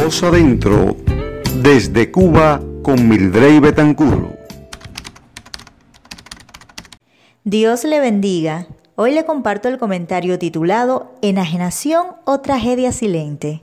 Dios adentro, desde Cuba con Mildred Betancur. Dios le bendiga. Hoy le comparto el comentario titulado ¿Enajenación o tragedia silente?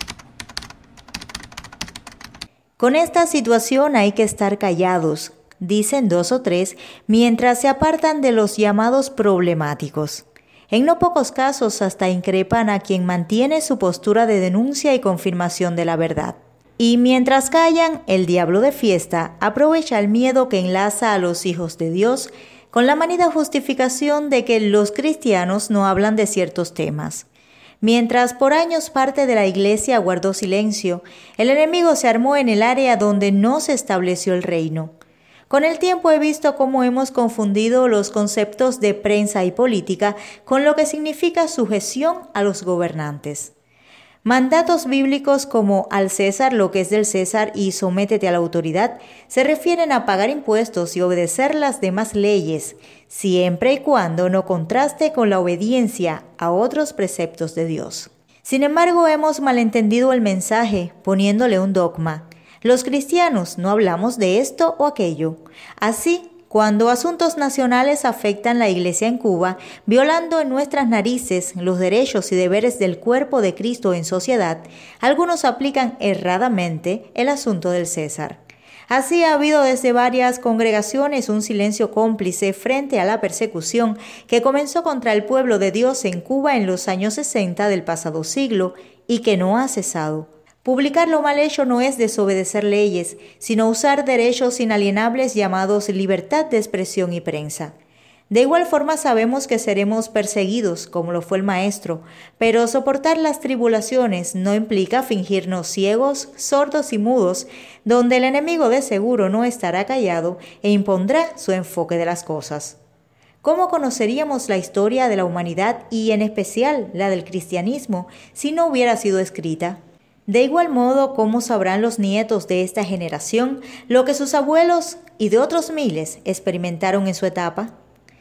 Con esta situación hay que estar callados, dicen 2 o 3, mientras se apartan de los llamados problemáticos. En no pocos casos hasta increpan a quien mantiene su postura de denuncia y confirmación de la verdad. Y mientras callan, el diablo de fiesta aprovecha el miedo que enlaza a los hijos de Dios con la manida justificación de que los cristianos no hablan de ciertos temas. Mientras por años parte de la iglesia guardó silencio, el enemigo se armó en el área donde no se estableció el reino. Con el tiempo he visto cómo hemos confundido los conceptos de prensa y política con lo que significa sujeción a los gobernantes. Mandatos bíblicos como al César lo que es del César y sométete a la autoridad se refieren a pagar impuestos y obedecer las demás leyes, siempre y cuando no contraste con la obediencia a otros preceptos de Dios. Sin embargo, hemos malentendido el mensaje poniéndole un dogma. Los cristianos no hablamos de esto o aquello. Así, cuando asuntos nacionales afectan la Iglesia en Cuba, violando en nuestras narices los derechos y deberes del cuerpo de Cristo en sociedad, algunos aplican erradamente el asunto del César. Así ha habido desde varias congregaciones un silencio cómplice frente a la persecución que comenzó contra el pueblo de Dios en Cuba en los años 60 del pasado siglo y que no ha cesado. Publicar lo mal hecho no es desobedecer leyes, sino usar derechos inalienables llamados libertad de expresión y prensa. De igual forma sabemos que seremos perseguidos, como lo fue el Maestro, pero soportar las tribulaciones no implica fingirnos ciegos, sordos y mudos, donde el enemigo de seguro no estará callado e impondrá su enfoque de las cosas. ¿Cómo conoceríamos la historia de la humanidad y en especial la del cristianismo si no hubiera sido escrita? De igual modo, ¿cómo sabrán los nietos de esta generación lo que sus abuelos y de otros miles experimentaron en su etapa?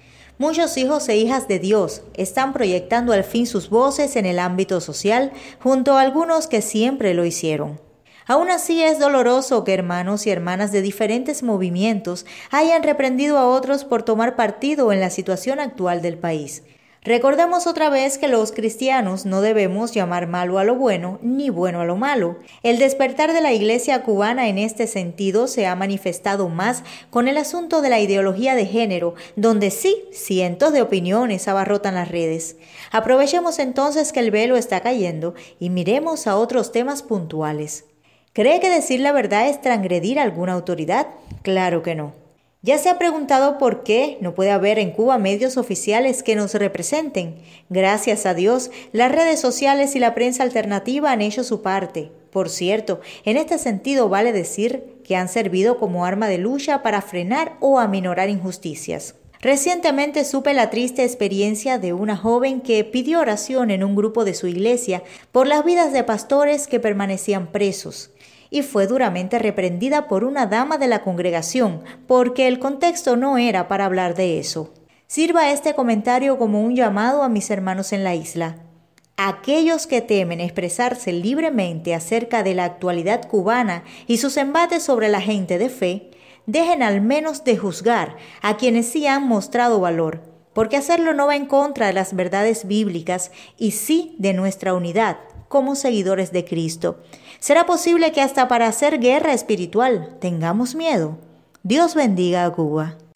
Muchos hijos e hijas de Dios están proyectando al fin sus voces en el ámbito social junto a algunos que siempre lo hicieron. Aún así es doloroso que hermanos y hermanas de diferentes movimientos hayan reprendido a otros por tomar partido en la situación actual del país. Recordemos otra vez que los cristianos no debemos llamar malo a lo bueno ni bueno a lo malo. El despertar de la iglesia cubana en este sentido se ha manifestado más con el asunto de la ideología de género, donde sí, cientos de opiniones abarrotan las redes. Aprovechemos entonces que el velo está cayendo y miremos a otros temas puntuales. ¿Cree que decir la verdad es transgredir alguna autoridad? Claro que no. ¿Ya se ha preguntado por qué no puede haber en Cuba medios oficiales que nos representen? Gracias a Dios, las redes sociales y la prensa alternativa han hecho su parte. Por cierto, en este sentido vale decir que han servido como arma de lucha para frenar o aminorar injusticias. Recientemente supe la triste experiencia de una joven que pidió oración en un grupo de su iglesia por las vidas de pastores que permanecían presos. Y fue duramente reprendida por una dama de la congregación, porque el contexto no era para hablar de eso. Sirva este comentario como un llamado a mis hermanos en la isla. Aquellos que temen expresarse libremente acerca de la actualidad cubana y sus embates sobre la gente de fe, dejen al menos de juzgar a quienes sí han mostrado valor, porque hacerlo no va en contra de las verdades bíblicas y sí de nuestra unidad como seguidores de Cristo. ¿Será posible que hasta para hacer guerra espiritual tengamos miedo? Dios bendiga a Cuba.